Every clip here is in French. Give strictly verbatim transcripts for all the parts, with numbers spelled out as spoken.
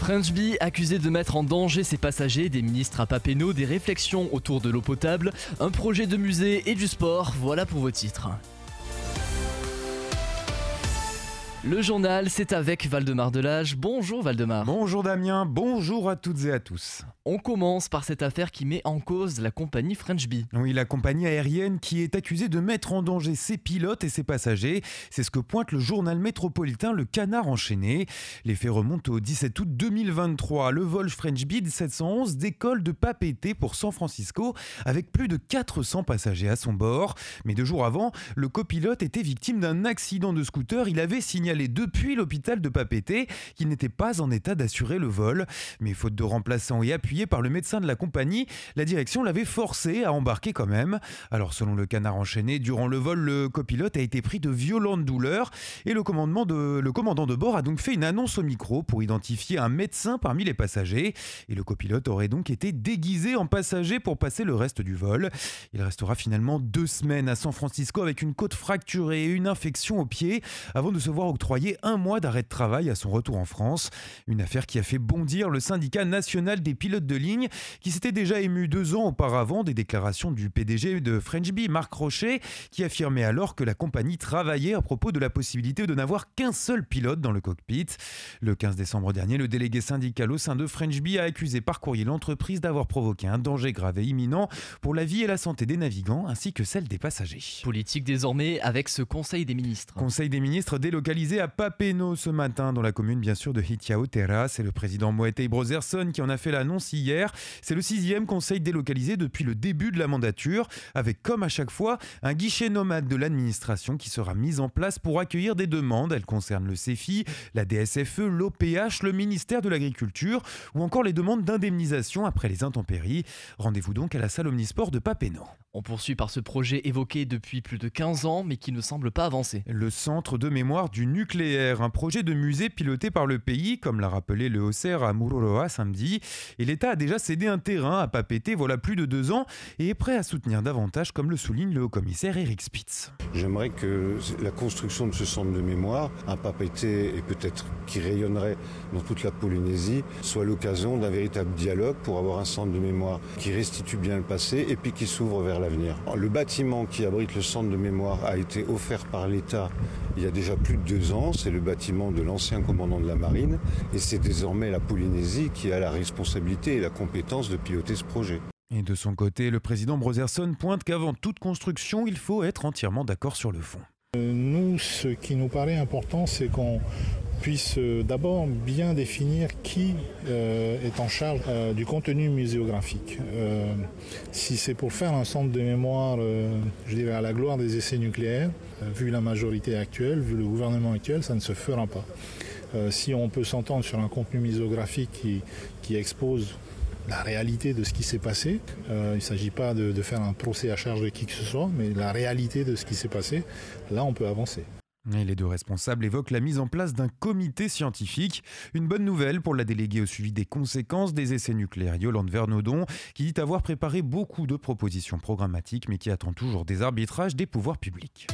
French Bee accusé de mettre en danger ses passagers, des ministres à Papeete, des réflexions autour de l'eau potable, un projet de musée et du sport, voilà pour vos titres. Le journal, c'est avec Valdemar Delage. Bonjour Valdemar. Bonjour Damien, bonjour à toutes et à tous. On commence par cette affaire qui met en cause la compagnie French Bee. Oui, la compagnie aérienne qui est accusée de mettre en danger ses pilotes et ses passagers. C'est ce que pointe le journal métropolitain Le Canard enchaîné. Les faits remontent au dix-sept août deux mille vingt-trois. Le vol French Bee sept cent onze décolle de Papeete pour San Francisco avec plus de quatre cents passagers à son bord. Mais deux jours avant, le copilote était victime d'un accident de scooter. Il avait signalé depuis l'hôpital de Papeete qu'il n'était pas en état d'assurer le vol. Mais faute de remplaçant et appuyé par le médecin de la compagnie, la direction l'avait forcé à embarquer quand même. Alors selon le Canard enchaîné, durant le vol, le copilote a été pris de violentes douleurs et le, commandement de, le commandant de bord a donc fait une annonce au micro pour identifier un médecin parmi les passagers. Et le copilote aurait donc été déguisé en passager pour passer le reste du vol. Il restera finalement deux semaines à San Francisco avec une côte fracturée et une infection au pied avant de se voir octroyer un mois d'arrêt de travail à son retour en France. Une affaire qui a fait bondir le syndicat national des pilotes de ligne qui s'était déjà ému deux ans auparavant des déclarations du P D G de French Bee, Marc Rochet, qui affirmait alors que la compagnie travaillait à propos de la possibilité de n'avoir qu'un seul pilote dans le cockpit. Le quinze décembre dernier, le délégué syndical au sein de French Bee a accusé par courrier l'entreprise d'avoir provoqué un danger grave et imminent pour la vie et la santé des navigants ainsi que celle des passagers. Politique désormais avec ce Conseil des ministres. Conseil des ministres délocalisé à Papeete ce matin dans la commune bien sûr de Hitiaotera. C'est le président Moetei Brotherson qui en a fait l'annonce hier. C'est le sixième conseil délocalisé depuis le début de la mandature, avec comme à chaque fois un guichet nomade de l'administration qui sera mis en place pour accueillir des demandes. Elles concernent le C E F I, la D S F E, l'O P H, le ministère de l'Agriculture ou encore les demandes d'indemnisation après les intempéries. Rendez-vous donc à la salle Omnisport de Papeete. On poursuit par ce projet évoqué depuis plus de quinze ans mais qui ne semble pas avancer. Le Centre de mémoire du nucléaire, un projet de musée piloté par le pays, comme l'a rappelé le Haut-Serre à Mururoa samedi. Et l'État a déjà cédé un terrain à Papeete voilà plus de deux ans et est prêt à soutenir davantage, comme le souligne le haut-commissaire Eric Spitz. J'aimerais que la construction de ce centre de mémoire à Papeete et peut-être qui rayonnerait dans toute la Polynésie soit l'occasion d'un véritable dialogue pour avoir un centre de mémoire qui restitue bien le passé et puis qui s'ouvre vers l'avenir. Le bâtiment qui abrite le centre de mémoire a été offert par l'État il y a déjà plus de deux ans. C'est le bâtiment de l'ancien commandant de la marine et c'est désormais la Polynésie qui a la responsabilité et la compétence de piloter ce projet. Et de son côté, le président Brotherson pointe qu'avant toute construction, il faut être entièrement d'accord sur le fond. Nous, ce qui nous paraît important, c'est qu'on puisse d'abord bien définir qui euh, est en charge euh, du contenu muséographique. Euh, si c'est pour faire un centre de mémoire, euh, je dirais à la gloire des essais nucléaires, euh, vu la majorité actuelle, vu le gouvernement actuel, ça ne se fera pas. Euh, si on peut s'entendre sur un contenu muséographique qui, qui expose la réalité de ce qui s'est passé. Euh, il ne s'agit pas de, de faire un procès à charge de qui que ce soit, mais la réalité de ce qui s'est passé, là on peut avancer. Et les deux responsables évoquent la mise en place d'un comité scientifique. Une bonne nouvelle pour la déléguée au suivi des conséquences des essais nucléaires, Yolande Vernaudon, qui dit avoir préparé beaucoup de propositions programmatiques, mais qui attend toujours des arbitrages des pouvoirs publics.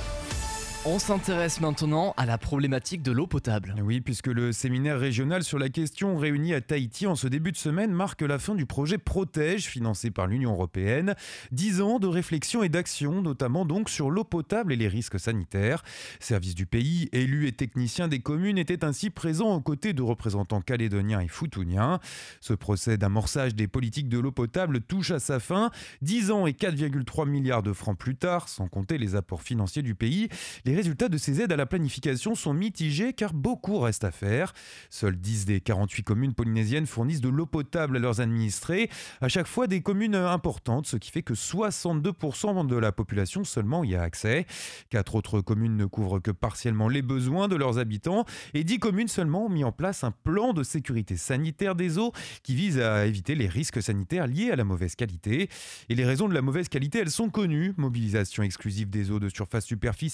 On s'intéresse maintenant à la problématique de l'eau potable. Oui, puisque le séminaire régional sur la question réuni à Tahiti en ce début de semaine marque la fin du projet Protège, financé par l'Union européenne. Dix ans de réflexion et d'action, notamment donc sur l'eau potable et les risques sanitaires. Services du pays, élus et techniciens des communes étaient ainsi présents aux côtés de représentants calédoniens et futuniens. Ce procès d'amorçage des politiques de l'eau potable touche à sa fin. Dix ans et quatre virgule trois milliards de francs plus tard, sans compter les apports financiers du pays, les Les résultats de ces aides à la planification sont mitigés car beaucoup reste à faire. Seules dix des quarante-huit communes polynésiennes fournissent de l'eau potable à leurs administrés. À chaque fois des communes importantes, ce qui fait que soixante-deux pour cent de la population seulement y a accès. Quatre autres communes ne couvrent que partiellement les besoins de leurs habitants et dix communes seulement ont mis en place un plan de sécurité sanitaire des eaux qui vise à éviter les risques sanitaires liés à la mauvaise qualité. Et les raisons de la mauvaise qualité, elles sont connues. Mobilisation exclusive des eaux de surface superficielle,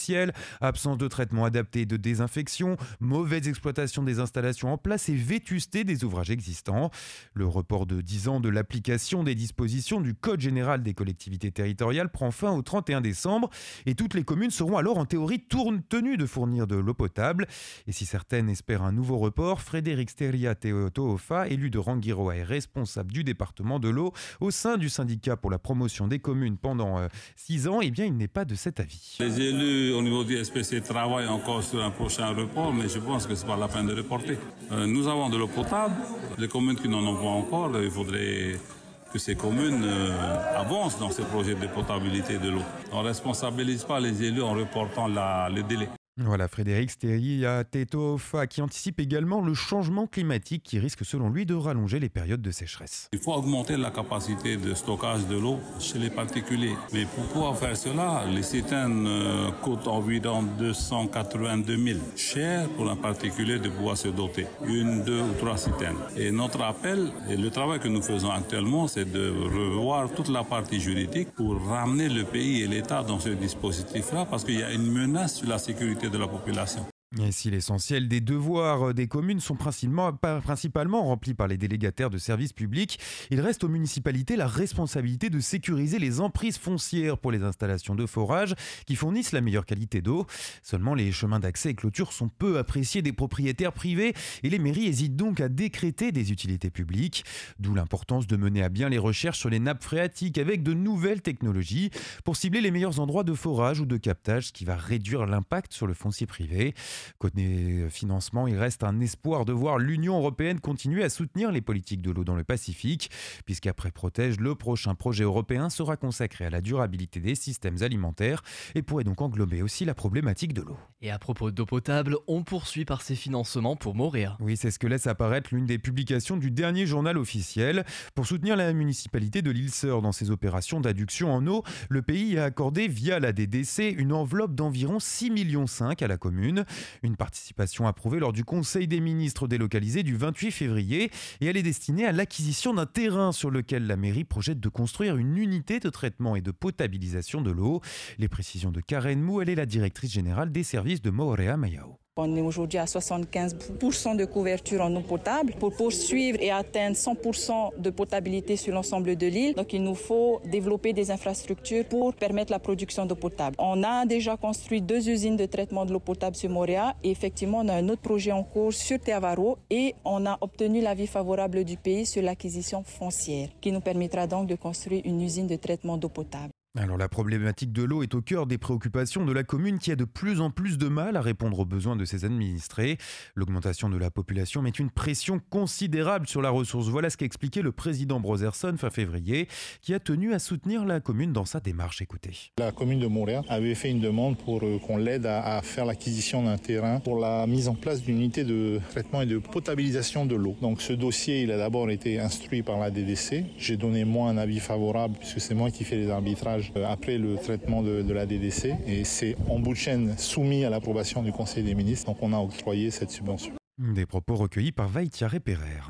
Absence de traitement adapté et de désinfection, mauvaise exploitation des installations en place et vétusté des ouvrages existants. Le report de dix ans de l'application des dispositions du Code général des collectivités territoriales prend fin au trente et un décembre et toutes les communes seront alors en théorie tenues de fournir de l'eau potable. Et si certaines espèrent un nouveau report, Frédéric Steria Toofa, élu de Rangiroa et responsable du département de l'eau au sein du syndicat pour la promotion des communes pendant euh, six ans, eh bien il n'est pas de cet avis. Les élus au niveau du S P C travaillent encore sur un prochain report, mais je pense que ce n'est pas la peine de reporter. Euh, nous avons de l'eau potable. Les communes qui n'en ont pas encore, il faudrait que ces communes euh, avancent dans ces projets de potabilité de l'eau. On ne responsabilise pas les élus en reportant la, le délai. Voilà Frédéric Steria Toofa qui anticipe également le changement climatique qui risque selon lui de rallonger les périodes de sécheresse. Il faut augmenter la capacité de stockage de l'eau chez les particuliers. Mais pour pouvoir faire cela, les citernes euh, coûtent environ deux cent quatre-vingt-deux mille. Cher pour un particulier de pouvoir se doter. Une, deux ou trois citernes. Et notre appel, et le travail que nous faisons actuellement, c'est de revoir toute la partie juridique pour ramener le pays et l'État dans ce dispositif-là parce qu'il y a une menace sur la sécurité de la population. Et si l'essentiel des devoirs des communes sont principalement, principalement remplis par les délégataires de services publics, il reste aux municipalités la responsabilité de sécuriser les emprises foncières pour les installations de forage qui fournissent la meilleure qualité d'eau. Seulement, les chemins d'accès et clôtures sont peu appréciés des propriétaires privés et les mairies hésitent donc à décréter des utilités publiques. D'où l'importance de mener à bien les recherches sur les nappes phréatiques avec de nouvelles technologies pour cibler les meilleurs endroits de forage ou de captage, ce qui va réduire l'impact sur le foncier privé. Côté financement, il reste un espoir de voir l'Union européenne continuer à soutenir les politiques de l'eau dans le Pacifique, puisqu'après Protège, le prochain projet européen sera consacré à la durabilité des systèmes alimentaires et pourrait donc englober aussi la problématique de l'eau. Et à propos d'eau potable, on poursuit par ses financements pour Moorea. Oui, c'est ce que laisse apparaître l'une des publications du dernier journal officiel. Pour soutenir la municipalité de l'Île-Sœur dans ses opérations d'adduction en eau, le pays a accordé via la D D C une enveloppe d'environ six virgule cinq millions à la commune. Une participation approuvée lors du Conseil des ministres délocalisé du vingt-huit février et elle est destinée à l'acquisition d'un terrain sur lequel la mairie projette de construire une unité de traitement et de potabilisation de l'eau. Les précisions de Karen Mou, elle est la directrice générale des services de Moorea Mayao. On est aujourd'hui à soixante-quinze pour cent de couverture en eau potable pour poursuivre et atteindre cent pour cent de potabilité sur l'ensemble de l'île. Donc il nous faut développer des infrastructures pour permettre la production d'eau potable. On a déjà construit deux usines de traitement de l'eau potable sur Moorea et effectivement on a un autre projet en cours sur Te Avaro et on a obtenu l'avis favorable du pays sur l'acquisition foncière qui nous permettra donc de construire une usine de traitement d'eau potable. Alors la problématique de l'eau est au cœur des préoccupations de la commune qui a de plus en plus de mal à répondre aux besoins de ses administrés. L'augmentation de la population met une pression considérable sur la ressource. Voilà ce qu'a expliqué le président Brotherson fin février, qui a tenu à soutenir la commune dans sa démarche. Écoutez. La commune de Moorea avait fait une demande pour qu'on l'aide à, à faire l'acquisition d'un terrain pour la mise en place d'une unité de traitement et de potabilisation de l'eau. Donc ce dossier, il a d'abord été instruit par la D D C. J'ai donné moi un avis favorable puisque c'est moi qui fais les arbitrages après le traitement de, de la D D C et c'est en bout de chaîne soumis à l'approbation du Conseil des ministres. Donc on a octroyé cette subvention. Des propos recueillis par Vaïtiare Pereire.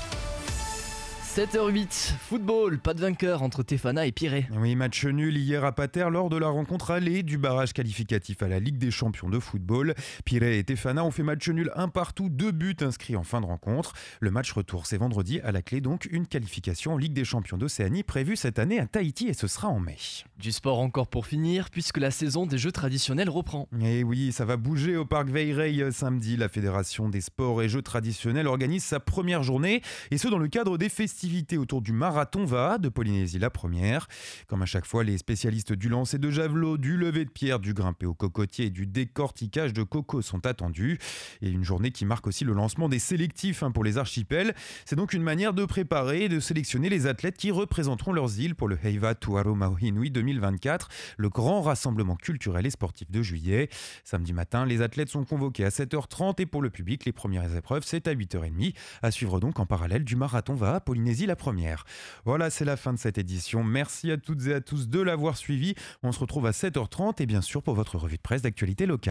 sept heures huit, football, pas de vainqueur entre Tefana et Pirée. Oui, match nul hier à Pater lors de la rencontre allée du barrage qualificatif à la Ligue des champions de football. Pirée et Tefana ont fait match nul un partout, deux buts inscrits en fin de rencontre. Le match retour, c'est vendredi, à la clé donc une qualification en Ligue des champions d'Océanie prévue cette année à Tahiti et ce sera en mai. Du sport encore pour finir, puisque la saison des jeux traditionnels reprend. Et oui, ça va bouger au parc Veirei samedi. La Fédération des sports et jeux traditionnels organise sa première journée et ce dans le cadre des festivals autour du Marathon Va'a de Polynésie la première. Comme à chaque fois, les spécialistes du lancer de javelot, du lever de pierre, du grimpé au cocotier et du décortiquage de coco sont attendus. Et une journée qui marque aussi le lancement des sélectifs pour les archipels. C'est donc une manière de préparer et de sélectionner les athlètes qui représenteront leurs îles pour le Heiva Tuaro Mauhinui deux mille vingt-quatre, le grand rassemblement culturel et sportif de juillet. Samedi matin, les athlètes sont convoqués à sept heures trente et pour le public, les premières épreuves, c'est à huit heures trente. À suivre donc en parallèle du Marathon Va'a Polynésie la première. Voilà, c'est la fin de cette édition. Merci à toutes et à tous de l'avoir suivi. On se retrouve à sept heures trente et bien sûr pour votre revue de presse d'actualité locale.